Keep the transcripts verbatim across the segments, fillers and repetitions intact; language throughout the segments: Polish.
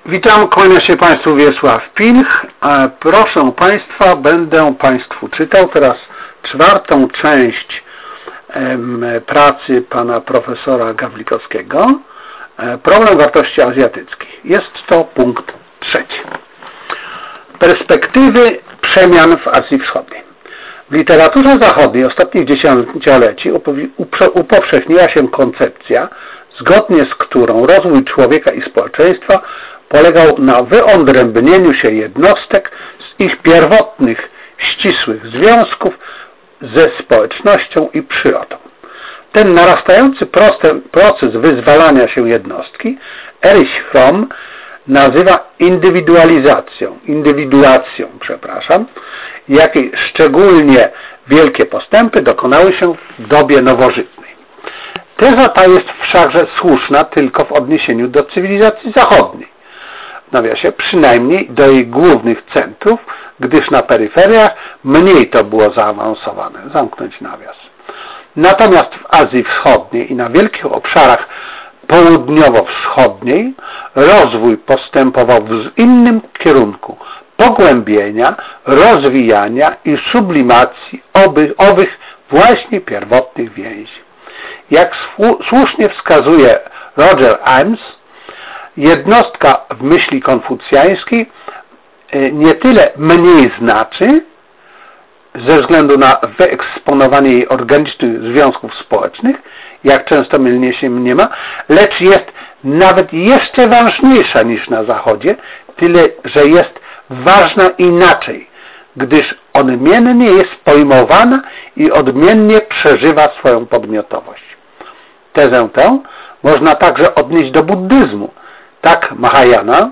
Witam, kłania się Państwu Wiesław Pilch. Proszę Państwa, będę Państwu czytał teraz czwartą część pracy pana profesora Gawlikowskiego. Problem wartości azjatyckich. Jest to punkt trzeci. Perspektywy przemian w Azji Wschodniej. W literaturze zachodniej ostatnich dziesięcioleci upowszechniła się koncepcja, zgodnie z którą rozwój człowieka i społeczeństwa polegał na wyodrębnieniu się jednostek z ich pierwotnych, ścisłych związków ze społecznością i przyrodą. Ten narastający proces wyzwalania się jednostki Erich Fromm nazywa indywidualizacją, indywiduacją, przepraszam, jakiej szczególnie wielkie postępy dokonały się w dobie nowożytnej. Teza ta jest wszakże słuszna tylko w odniesieniu do cywilizacji zachodniej. W nawiasie przynajmniej do jej głównych centrów, gdyż na peryferiach mniej to było zaawansowane. Zamknąć nawias. Natomiast w Azji Wschodniej i na wielkich obszarach południowo-wschodniej rozwój postępował w innym kierunku pogłębienia, rozwijania i sublimacji owych, owych właśnie pierwotnych więzi. Jak słusznie wskazuje Roger Ames, jednostka w myśli konfucjańskiej nie tyle mniej znaczy, ze względu na wyeksponowanie jej organicznych związków społecznych, jak często mylnie się mniema, lecz jest nawet jeszcze ważniejsza niż na Zachodzie, tyle, że jest ważna inaczej, gdyż odmiennie jest pojmowana i odmiennie przeżywa swoją podmiotowość. Tezę tę można także odnieść do buddyzmu. Tak Mahayana,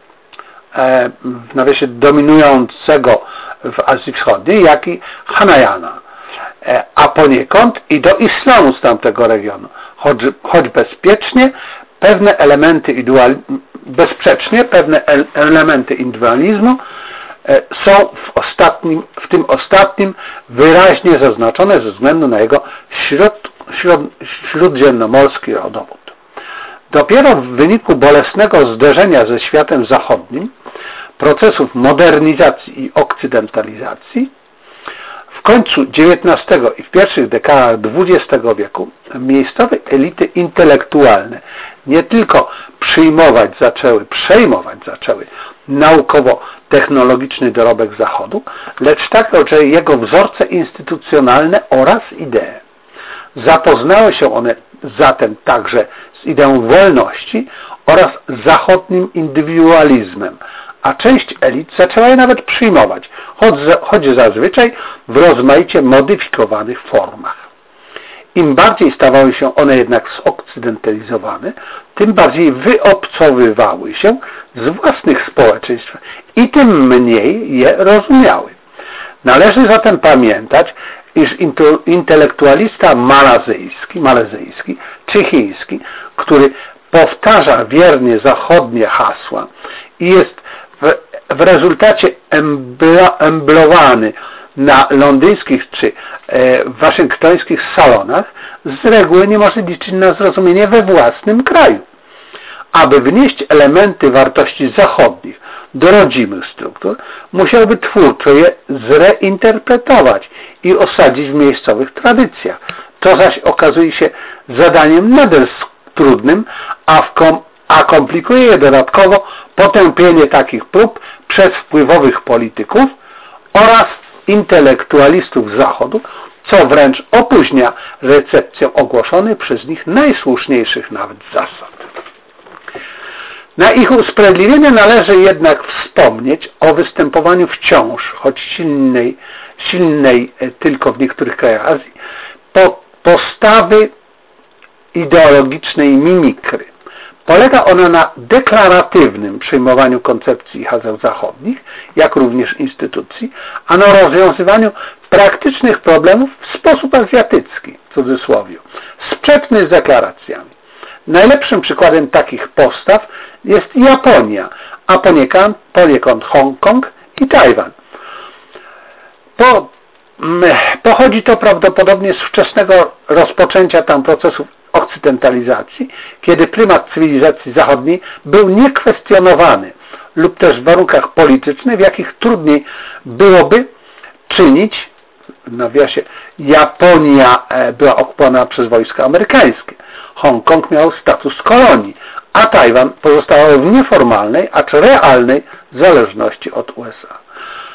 w nawiasie dominującego w Azji Wschodniej, jak i Hanayana, a poniekąd i do islamu z tamtego regionu, choć, choć bezpiecznie pewne elementy indywidualizmu, bezsprzecznie pewne elementy indywidualizmu są w, ostatnim, w tym ostatnim wyraźnie zaznaczone ze względu na jego śród, śród, śródziemnomorski rodowód. Dopiero w wyniku bolesnego zderzenia ze światem zachodnim, procesów modernizacji i okcydentalizacji, w końcu dziewiętnastego i w pierwszych dekadach dwudziestego wieku miejscowe elity intelektualne nie tylko przyjmować zaczęły, przejmować zaczęły naukowo-technologiczny dorobek Zachodu, lecz także jego wzorce instytucjonalne oraz idee. Zapoznały się one zatem także z ideą wolności oraz zachodnim indywidualizmem, a część elit zaczęła je nawet przyjmować, choć, choć zazwyczaj w rozmaicie modyfikowanych formach. Im bardziej stawały się one jednak zokcydentalizowane, tym bardziej wyobcowywały się z własnych społeczeństw i tym mniej je rozumiały. Należy zatem pamiętać, iż intelektualista malazyjski, malezyjski czy chiński, który powtarza wiernie zachodnie hasła i jest w, w rezultacie embla, emblowany na londyńskich czy e, waszyngtońskich salonach, z reguły nie może liczyć na zrozumienie we własnym kraju. Aby wnieść elementy wartości zachodnich do rodzimych struktur, musiałby twórczo je zreinterpretować i osadzić w miejscowych tradycjach. To zaś okazuje się zadaniem nader trudnym, a, w kom, a komplikuje je dodatkowo potępienie takich prób przez wpływowych polityków oraz intelektualistów Zachodu, co wręcz opóźnia recepcję ogłoszonych przez nich najsłuszniejszych nawet zasad. Na ich usprawiedliwienie należy jednak wspomnieć o występowaniu wciąż, choć silnej, silnej tylko w niektórych krajach Azji, po, postawy ideologicznej mimikry. Polega ona na deklaratywnym przyjmowaniu koncepcji i haseł zachodnich, jak również instytucji, a na rozwiązywaniu praktycznych problemów w sposób azjatycki, w cudzysłowie, sprzeczny z deklaracjami. Najlepszym przykładem takich postaw jest Japonia, a poniekąd, poniekąd Hongkong i Tajwan. Po, pochodzi to prawdopodobnie z wczesnego rozpoczęcia tam procesów okcydentalizacji, kiedy prymat cywilizacji zachodniej był niekwestionowany lub też w warunkach politycznych, w jakich trudniej byłoby czynić, w nawiasie, Japonia była okupowana przez wojska amerykańskie, Hongkong miał status kolonii, a Tajwan pozostawał w nieformalnej, acz realnej zależności od U S A.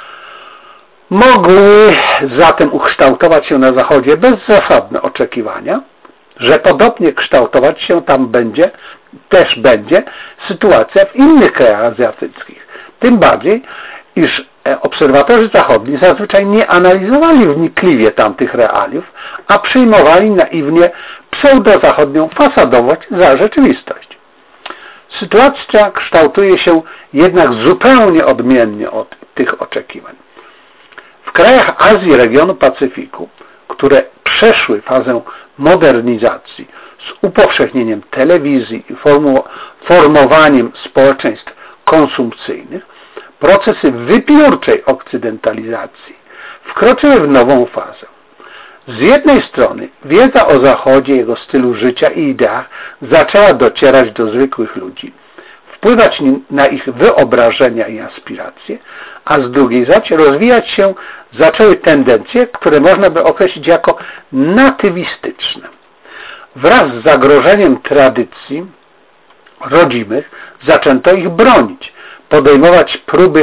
Mogły zatem ukształtować się na Zachodzie bezzasadne oczekiwania, że podobnie kształtować się tam będzie, też będzie sytuacja w innych krajach azjatyckich. Tym bardziej, iż obserwatorzy zachodni zazwyczaj nie analizowali wnikliwie tamtych realiów, a przyjmowali naiwnie pseudozachodnią fasadowość za rzeczywistość. Sytuacja kształtuje się jednak zupełnie odmiennie od tych oczekiwań. W krajach Azji regionu Pacyfiku, które przeszły fazę modernizacji z upowszechnieniem telewizji i formowaniem społeczeństw konsumpcyjnych, procesy wybiórczej okcydentalizacji wkroczyły w nową fazę. Z jednej strony wiedza o Zachodzie, jego stylu życia i ideach zaczęła docierać do zwykłych ludzi, wpływać na ich wyobrażenia i aspiracje, a z drugiej zaś rozwijać się zaczęły tendencje, które można by określić jako natywistyczne. Wraz z zagrożeniem tradycji rodzimych zaczęto ich bronić, podejmować próby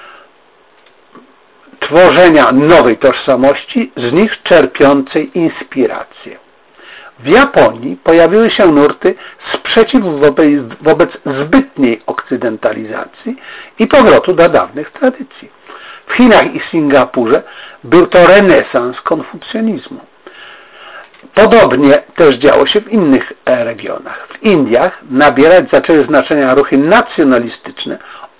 tworzenia nowej tożsamości, z nich czerpiącej inspirację. W Japonii pojawiły się nurty sprzeciwu wobec, wobec zbytniej okcydentalizacji i powrotu do dawnych tradycji. W Chinach i Singapurze był to renesans konfucjonizmu. Podobnie też działo się w innych regionach. W Indiach nabierać zaczęły znaczenia ruchy nacjonalistyczne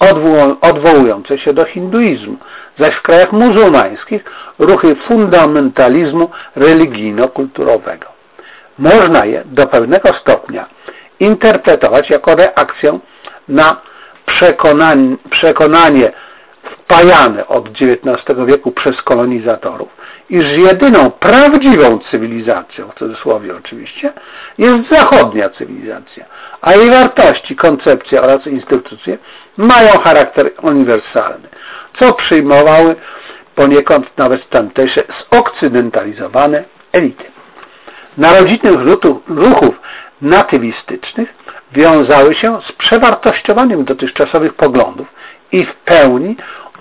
odwołujące się do hinduizmu, zaś w krajach muzułmańskich ruchy fundamentalizmu religijno-kulturowego. Można je do pewnego stopnia interpretować jako reakcję na przekonanie, przekonanie wpajane od dziewiętnastego wieku przez kolonizatorów, iż jedyną prawdziwą cywilizacją, w cudzysłowie oczywiście, jest zachodnia cywilizacja, a jej wartości, koncepcje oraz instytucje mają charakter uniwersalny, co przyjmowały poniekąd nawet tamtejsze zokcydentalizowane elity. Narodziny ruchów natywistycznych wiązały się z przewartościowaniem dotychczasowych poglądów i w pełni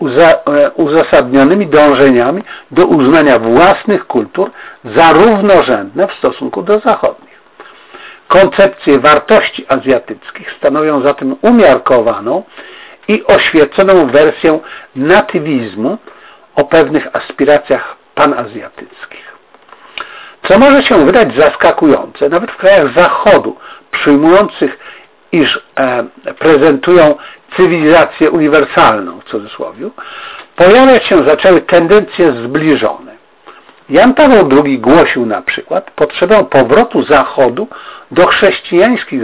uzasadnionymi dążeniami do uznania własnych kultur za równorzędne w stosunku do zachodnich. Koncepcje wartości azjatyckich stanowią zatem umiarkowaną i oświeconą wersję natywizmu o pewnych aspiracjach panazjatyckich. Co może się wydać zaskakujące, nawet w krajach Zachodu, przyjmujących, iż e, prezentują cywilizację uniwersalną, w cudzysłowie, pojawiać się zaczęły tendencje zbliżone. Jan Paweł drugi głosił na przykład potrzebę powrotu Zachodu do chrześcijańskich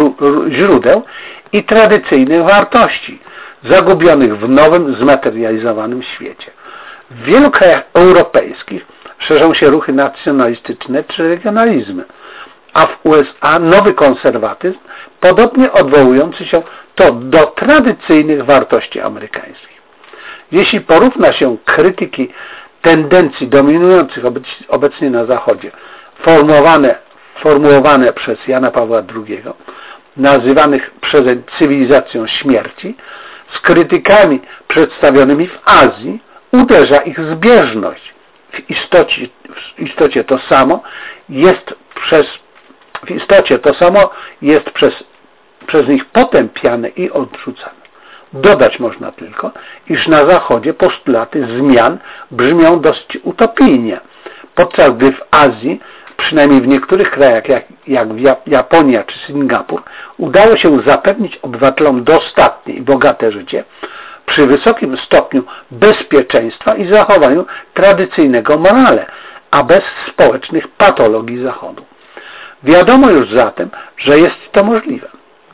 źródeł i tradycyjnych wartości, zagubionych w nowym, zmaterializowanym świecie. W wielu krajach europejskich szerzą się ruchy nacjonalistyczne czy regionalizmy, a w U S A nowy konserwatyzm, podobnie odwołujący się to do tradycyjnych wartości amerykańskich. Jeśli porówna się krytyki tendencji dominujących obecnie na Zachodzie, formułowane, formułowane przez Jana Pawła drugiego, nazywanych przezeń cywilizacją śmierci, z krytykami przedstawionymi w Azji, uderza ich zbieżność. W istocie, w istocie to samo jest przez w istocie to samo jest przez, przez nich potępiane i odrzucane. Dodać można tylko, iż na Zachodzie postulaty zmian brzmią dość utopijnie, podczas gdy w Azji, przynajmniej w niektórych krajach jak, jak Japonia czy Singapur, udało się zapewnić obywatelom dostatnie i bogate życie przy wysokim stopniu bezpieczeństwa i zachowaniu tradycyjnego morale, a bez społecznych patologii Zachodu. Wiadomo już zatem, że jest to możliwe.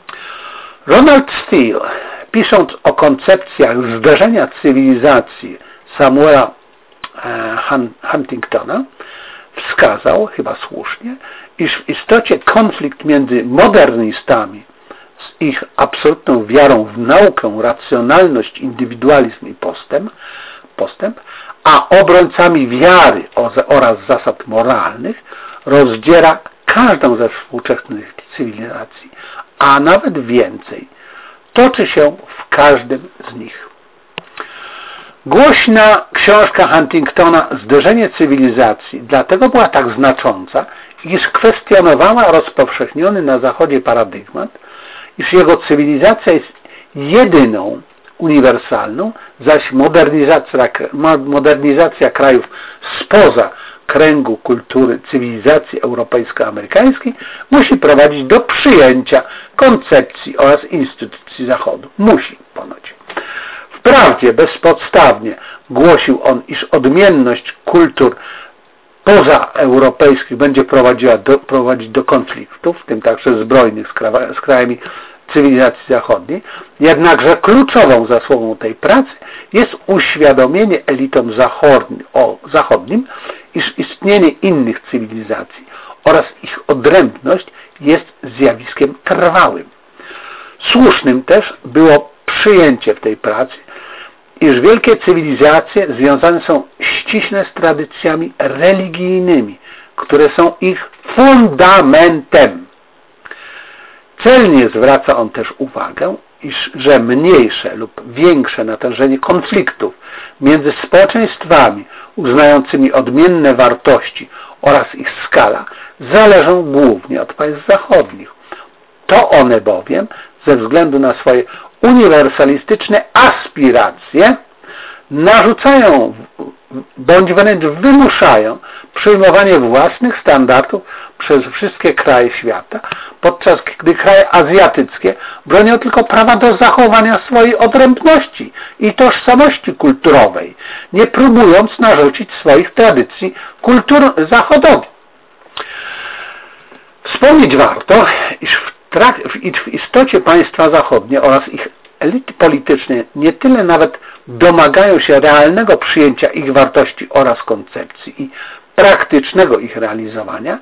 Ronald Steele, pisząc o koncepcjach zderzenia cywilizacji Samuela Huntingtona, wskazał, chyba słusznie, iż w istocie konflikt między modernistami z ich absolutną wiarą w naukę, racjonalność, indywidualizm i postęp, postęp a obrońcami wiary oraz zasad moralnych rozdziera każdą ze współczesnych cywilizacji, a nawet więcej, toczy się w każdym z nich. Głośna książka Huntingtona Zderzenie cywilizacji dlatego była tak znacząca, iż kwestionowała rozpowszechniony na Zachodzie paradygmat, iż jego cywilizacja jest jedyną uniwersalną, zaś modernizacja, modernizacja krajów spoza kręgu kultury cywilizacji europejsko-amerykańskiej musi prowadzić do przyjęcia koncepcji oraz instytucji Zachodu. Musi ponoć. Wprawdzie bezpodstawnie głosił on, iż odmienność kultur pozaeuropejskich będzie prowadziła do, prowadzić do konfliktów, w tym także zbrojnych z, krawa, z krajami cywilizacji zachodniej, jednakże kluczową zasługą tej pracy jest uświadomienie elitom zachodnim, o, zachodnim, iż istnienie innych cywilizacji oraz ich odrębność jest zjawiskiem trwałym. Słusznym też było przyjęcie w tej pracy, iż wielkie cywilizacje związane są ściśle z tradycjami religijnymi, które są ich fundamentem. Celnie zwraca on też uwagę, iż że mniejsze lub większe natężenie konfliktów między społeczeństwami uznającymi odmienne wartości oraz ich skala zależą głównie od państw zachodnich. To one bowiem ze względu na swoje uniwersalistyczne aspiracje narzucają bądź wręcz wymuszają przyjmowanie własnych standardów przez wszystkie kraje świata, podczas gdy kraje azjatyckie bronią tylko prawa do zachowania swojej odrębności i tożsamości kulturowej, nie próbując narzucić swoich tradycji kultur zachodowi. Wspomnieć warto, iż w, trak- w istocie państwa zachodnie oraz ich elity polityczne nie tyle nawet domagają się realnego przyjęcia ich wartości oraz koncepcji i praktycznego ich realizowania,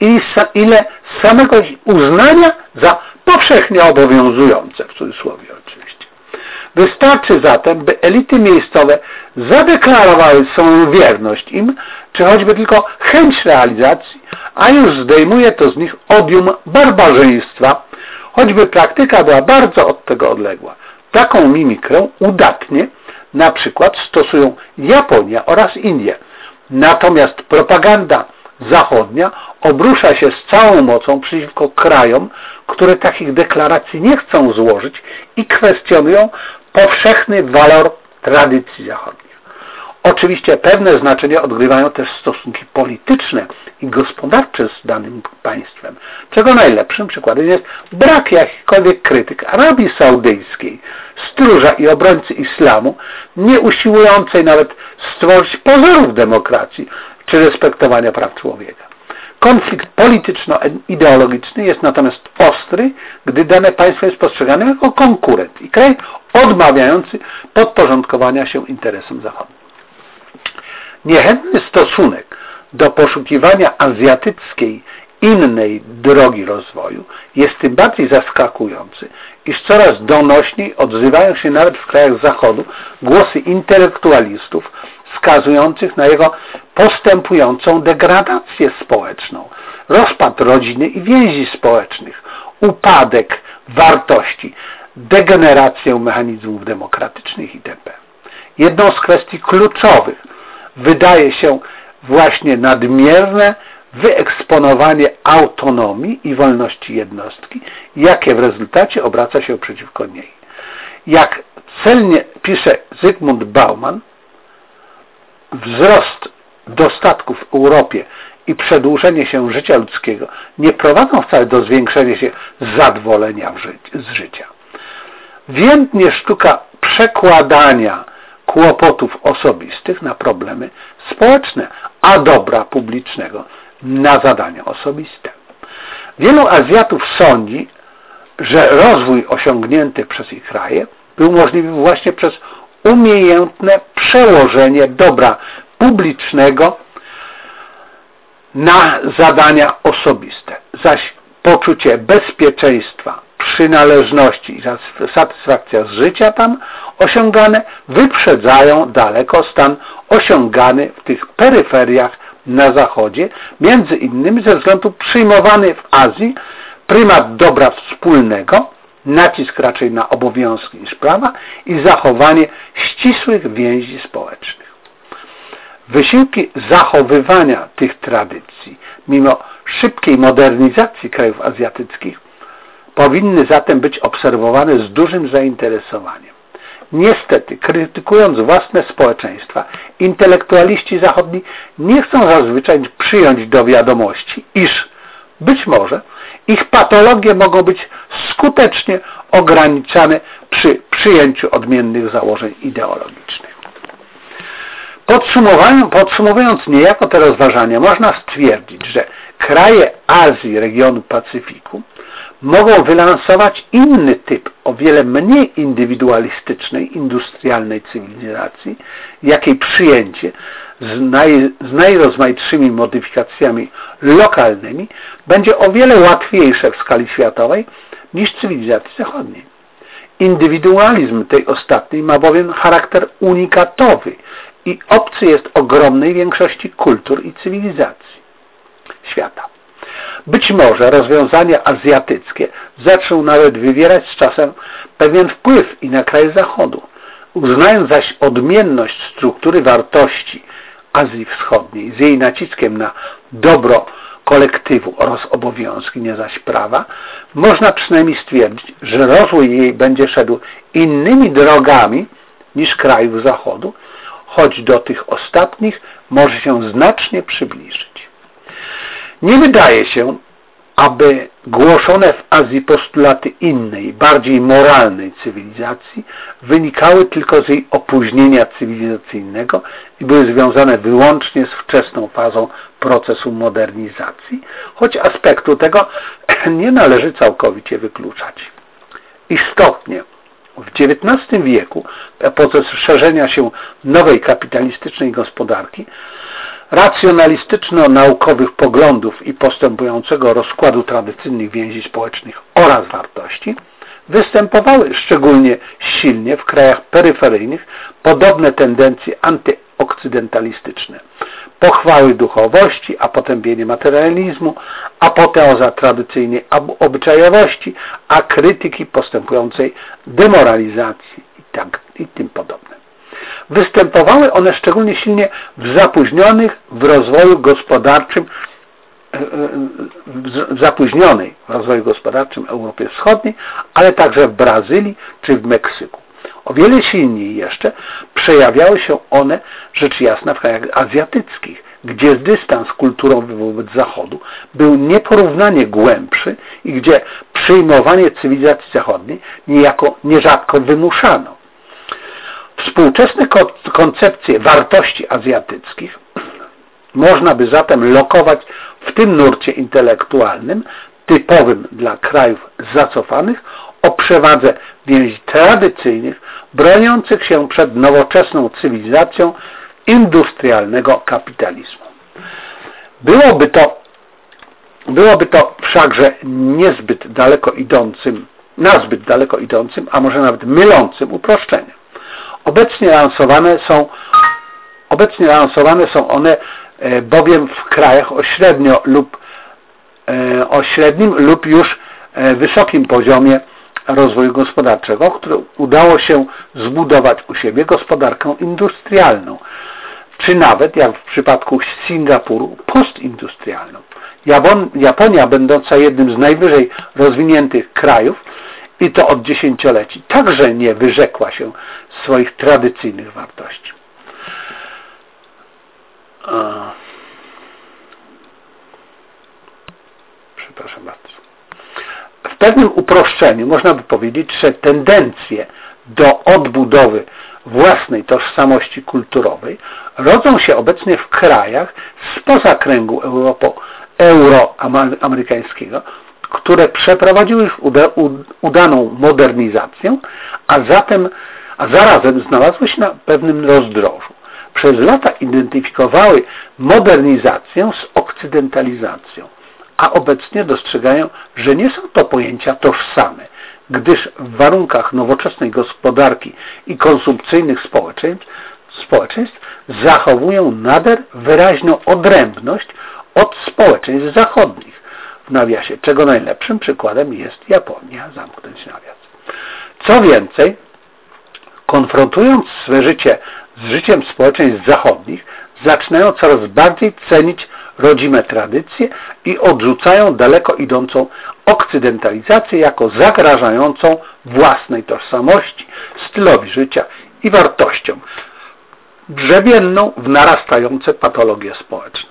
ile samego uznania za powszechnie obowiązujące, w cudzysłowie oczywiście. Wystarczy zatem, by elity miejscowe zadeklarowały swoją wierność im, czy choćby tylko chęć realizacji, a już zdejmuje to z nich odium barbarzyństwa, choćby praktyka była bardzo od tego odległa. Taką mimikrę udatnie na przykład stosują Japonia oraz Indie. Natomiast propaganda zachodnia obrusza się z całą mocą przeciwko krajom, które takich deklaracji nie chcą złożyć i kwestionują powszechny walor tradycji zachodnich. Oczywiście pewne znaczenie odgrywają też stosunki polityczne i gospodarcze z danym państwem, czego najlepszym przykładem jest brak jakichkolwiek krytyk Arabii Saudyjskiej, stróża i obrońcy islamu, nie usiłującej nawet stworzyć pozorów demokracji czy respektowania praw człowieka. Konflikt polityczno-ideologiczny jest natomiast ostry, gdy dane państwo jest postrzegane jako konkurent i kraj odmawiający podporządkowania się interesom zachodnim. Niechętny stosunek do poszukiwania azjatyckiej innej drogi rozwoju jest tym bardziej zaskakujący, iż coraz donośniej odzywają się nawet w krajach Zachodu głosy intelektualistów wskazujących na jego postępującą degradację społeczną, rozpad rodziny i więzi społecznych, upadek wartości, degenerację mechanizmów demokratycznych itp. Jedną z kwestii kluczowych wydaje się właśnie nadmierne wyeksponowanie autonomii i wolności jednostki, jakie w rezultacie obraca się przeciwko niej. Jak celnie pisze Zygmunt Bauman, wzrost dostatków w Europie i przedłużenie się życia ludzkiego nie prowadzą wcale do zwiększenia się zadowolenia z życia. Więdnie sztuka przekładania kłopotów osobistych na problemy społeczne, a dobra publicznego na zadania osobiste. Wielu Azjatów sądzi, że rozwój osiągnięty przez ich kraje był możliwy właśnie przez umiejętne przełożenie dobra publicznego na zadania osobiste, zaś poczucie bezpieczeństwa, przynależności i satysfakcja z życia tam osiągane wyprzedzają daleko stan osiągany w tych peryferiach na zachodzie, między innymi ze względu przyjmowany w Azji prymat dobra wspólnego, nacisk raczej na obowiązki niż prawa i zachowanie ścisłych więzi społecznych. Wysiłki zachowywania tych tradycji, mimo szybkiej modernizacji krajów azjatyckich, powinny zatem być obserwowane z dużym zainteresowaniem. Niestety, krytykując własne społeczeństwa, intelektualiści zachodni nie chcą zazwyczaj przyjąć do wiadomości, iż być może ich patologie mogą być skutecznie ograniczane przy przyjęciu odmiennych założeń ideologicznych. Podsumowując niejako te rozważania, można stwierdzić, że kraje Azji, regionu Pacyfiku mogą wylansować inny typ, o wiele mniej indywidualistycznej, industrialnej cywilizacji, jakiej przyjęcie z, naj, z najrozmaitszymi modyfikacjami lokalnymi będzie o wiele łatwiejsze w skali światowej niż cywilizacji zachodniej. Indywidualizm tej ostatniej ma bowiem charakter unikatowy i obcy jest ogromnej większości kultur i cywilizacji świata. Być może rozwiązania azjatyckie zaczną nawet wywierać z czasem pewien wpływ i na kraje Zachodu. Uznając zaś odmienność struktury wartości Azji Wschodniej z jej naciskiem na dobro kolektywu oraz obowiązki, nie zaś prawa, można przynajmniej stwierdzić, że rozwój jej będzie szedł innymi drogami niż krajów Zachodu, choć do tych ostatnich może się znacznie przybliżyć. Nie wydaje się, aby głoszone w Azji postulaty innej, bardziej moralnej cywilizacji wynikały tylko z jej opóźnienia cywilizacyjnego i były związane wyłącznie z wczesną fazą procesu modernizacji, choć aspektu tego nie należy całkowicie wykluczać. Istotnie, w dziewiętnastym wieku, w epoce szerzenia się nowej kapitalistycznej gospodarki, racjonalistyczno-naukowych poglądów i postępującego rozkładu tradycyjnych więzi społecznych oraz wartości, występowały szczególnie silnie w krajach peryferyjnych podobne tendencje antyokcydentalistyczne. Pochwały duchowości, a potępienie materializmu, apoteoza tradycyjnej obyczajowości, a krytyki postępującej demoralizacji i, tak, i tym podobne. Występowały one szczególnie silnie w zapóźnionych w rozwoju gospodarczym w zapóźnionej w rozwoju gospodarczym Europie Wschodniej, ale także w Brazylii czy w Meksyku. O wiele silniej jeszcze przejawiały się one, rzecz jasna, w krajach azjatyckich, gdzie dystans kulturowy wobec Zachodu był nieporównanie głębszy i gdzie przyjmowanie cywilizacji zachodniej niejako nierzadko wymuszano. Współczesne koncepcje wartości azjatyckich można by zatem lokować w tym nurcie intelektualnym typowym dla krajów zacofanych o przewadze więzi tradycyjnych, broniących się przed nowoczesną cywilizacją industrialnego kapitalizmu. Byłoby to, byłoby to wszakże niezbyt daleko idącym, nazbyt daleko idącym, a może nawet mylącym uproszczeniem. Obecnie lansowane są, obecnie lansowane są one bowiem w krajach o średnio lub o średnim lub już wysokim poziomie rozwoju gospodarczego, które udało się zbudować u siebie gospodarkę industrialną, czy nawet, jak w przypadku Singapuru, postindustrialną. Japonia, będąca jednym z najwyżej rozwiniętych krajów, i to od dziesięcioleci, także nie wyrzekła się swoich tradycyjnych wartości. Przepraszam bardzo. W pewnym uproszczeniu można by powiedzieć, że tendencje do odbudowy własnej tożsamości kulturowej rodzą się obecnie w krajach spoza kręgu Europo, euroamerykańskiego, które przeprowadziły już uda, udaną modernizację, a zatem a zarazem znalazły się na pewnym rozdrożu. przez lata identyfikowały modernizację z okcydentalizacją, a obecnie dostrzegają, że nie są to pojęcia tożsame, gdyż w warunkach nowoczesnej gospodarki i konsumpcyjnych społeczeństw, społeczeństw zachowują nader wyraźną odrębność od społeczeństw zachodnich, w nawiasie, czego najlepszym przykładem jest Japonia, zamknąć nawias. Co więcej, konfrontując swe życie z życiem społeczeństw zachodnich, zaczynają coraz bardziej cenić rodzime tradycje i odrzucają daleko idącą okcydentalizację jako zagrażającą własnej tożsamości, stylowi życia i wartościom, grzebienną w narastające patologie społeczne.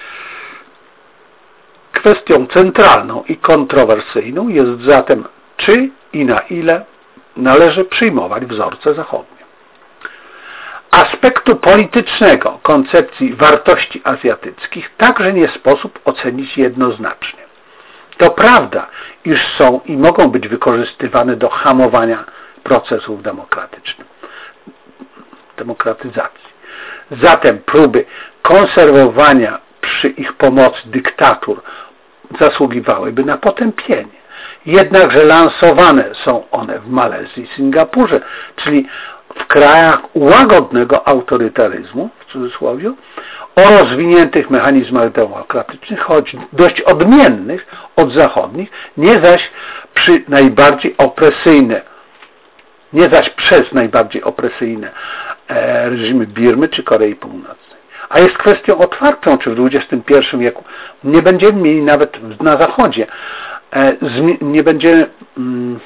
Kwestią centralną i kontrowersyjną jest zatem, czy i na ile należy przyjmować wzorce zachodnie. Aspektu politycznego koncepcji wartości azjatyckich także nie sposób ocenić jednoznacznie. To prawda, iż są i mogą być wykorzystywane do hamowania procesów demokratycznych, demokratyzacji. Zatem próby konserwowania przy ich pomocy dyktatur zasługiwałyby na potępienie. Jednakże lansowane są one w Malezji i Singapurze, czyli w krajach łagodnego autorytaryzmu, w cudzysłowie, o rozwiniętych mechanizmach demokratycznych, choć dość odmiennych od zachodnich, nie zaś przy najbardziej opresyjne, nie zaś przez najbardziej opresyjne e, reżimy Birmy czy Korei Północnej. A jest kwestią otwartą, czy w dwudziestym pierwszym wieku nie będziemy mieli nawet na Zachodzie, e, nie będziemy mm,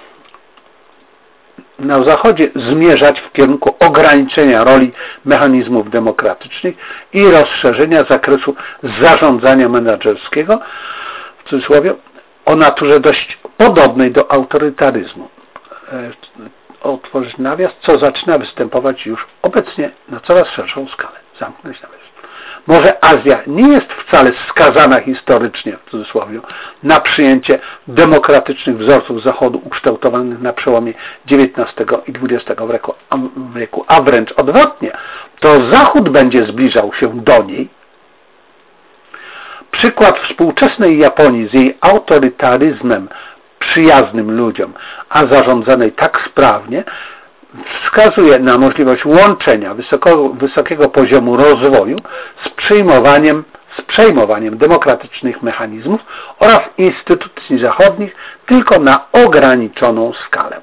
na Zachodzie zmierzać w kierunku ograniczenia roli mechanizmów demokratycznych i rozszerzenia zakresu zarządzania menedżerskiego, w cudzysłowie, o naturze dość podobnej do autorytaryzmu. Otworzyć nawias, co zaczyna występować już obecnie na coraz szerszą skalę. Zamknąć nawias. Może Azja nie jest wcale skazana historycznie, w cudzysłowie, na przyjęcie demokratycznych wzorców Zachodu ukształtowanych na przełomie dziewiętnastego i dwudziestego wieku, a wręcz odwrotnie. To Zachód będzie zbliżał się do niej. Przykład współczesnej Japonii z jej autorytaryzmem przyjaznym ludziom, a zarządzanej tak sprawnie, wskazuje na możliwość łączenia wysoko, wysokiego poziomu rozwoju z przejmowaniem, z przejmowaniem demokratycznych mechanizmów oraz instytucji zachodnich tylko na ograniczoną skalę.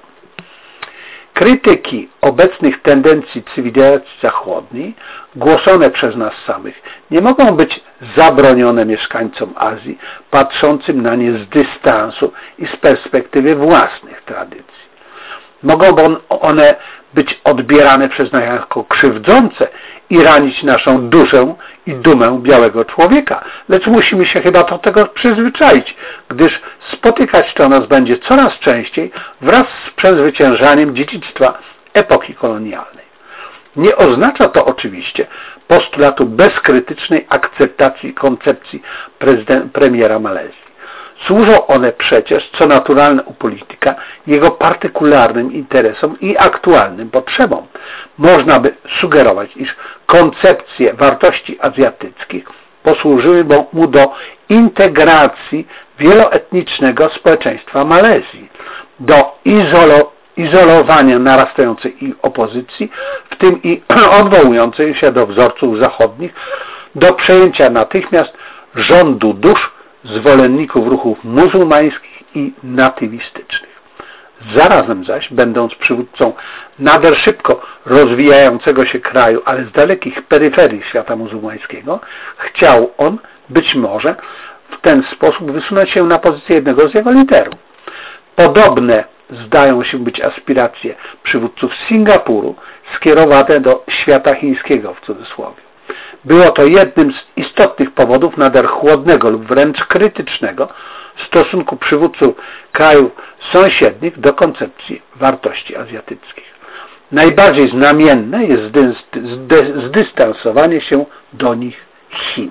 Krytyki obecnych tendencji cywilizacji zachodniej, głoszone przez nas samych, nie mogą być zabronione mieszkańcom Azji, patrzącym na nie z dystansu i z perspektywy własnych tradycji. Mogą one być odbierane przez nas jako krzywdzące i ranić naszą duszę i dumę białego człowieka, lecz musimy się chyba do tego przyzwyczaić, gdyż spotykać to nas będzie coraz częściej wraz z przezwyciężaniem dziedzictwa epoki kolonialnej. Nie oznacza to oczywiście postulatu bezkrytycznej akceptacji koncepcji premiera Malezji. Służą one przecież, co naturalne u polityka, jego partykularnym interesom i aktualnym potrzebom. Można by sugerować, iż koncepcje wartości azjatyckich posłużyły mu do integracji wieloetnicznego społeczeństwa Malezji, do izolo, izolowania narastającej ich opozycji, w tym i odwołującej się do wzorców zachodnich, do przejęcia natychmiast rządu dusz zwolenników ruchów muzułmańskich i natywistycznych. Zarazem zaś, będąc przywódcą nader szybko rozwijającego się kraju, ale z dalekich peryferii świata muzułmańskiego, chciał on być może w ten sposób wysunąć się na pozycję jednego z jego liderów. Podobne zdają się być aspiracje przywódców Singapuru skierowane do świata chińskiego, w cudzysłowie. Było to jednym z istotnych powodów nader chłodnego lub wręcz krytycznego stosunku przywódców krajów sąsiednich do koncepcji wartości azjatyckich. Najbardziej znamienne jest zdystansowanie się do nich Chin.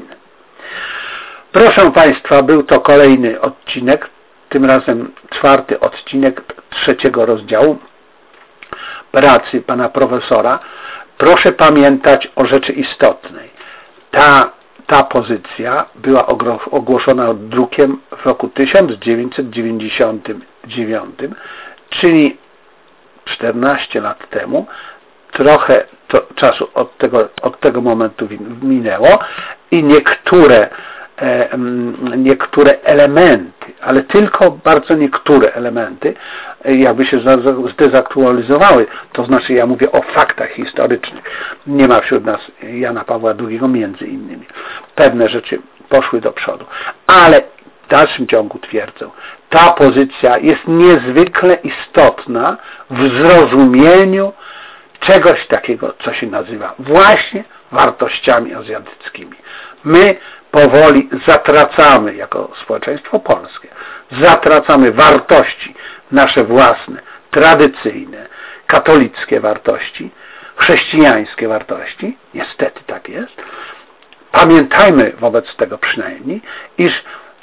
Proszę Państwa, był to kolejny odcinek, tym razem czwarty odcinek trzeciego rozdziału pracy pana profesora proszę pamiętać o rzeczy istotnej. Ta, ta pozycja była ogłoszona drukiem w roku tysiąc dziewięćset dziewięćdziesiątym dziewiątym, czyli czternaście lat temu. Trochę to czasu od tego, od tego momentu minęło i niektóre, e, niektóre elementy, ale tylko bardzo niektóre elementy jakby się zdezaktualizowały. To znaczy ja mówię o faktach historycznych. Nie ma wśród nas Jana Pawła drugiego między innymi. Pewne rzeczy poszły do przodu. Ale w dalszym ciągu twierdzę, ta pozycja jest niezwykle istotna w zrozumieniu czegoś takiego, co się nazywa właśnie wartościami azjatyckimi. My powoli zatracamy jako społeczeństwo polskie, zatracamy wartości nasze własne, tradycyjne, katolickie wartości, chrześcijańskie wartości. Niestety tak jest. Pamiętajmy wobec tego przynajmniej, iż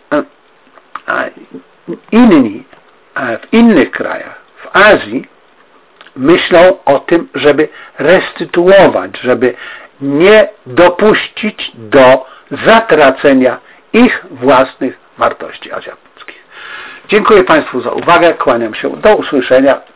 inni w innych krajach, w Azji myślą o tym, żeby restytuować, żeby nie dopuścić do zatracenia ich własnych wartości azjatyckich. Dziękuję Państwu za uwagę, kłaniam się, do usłyszenia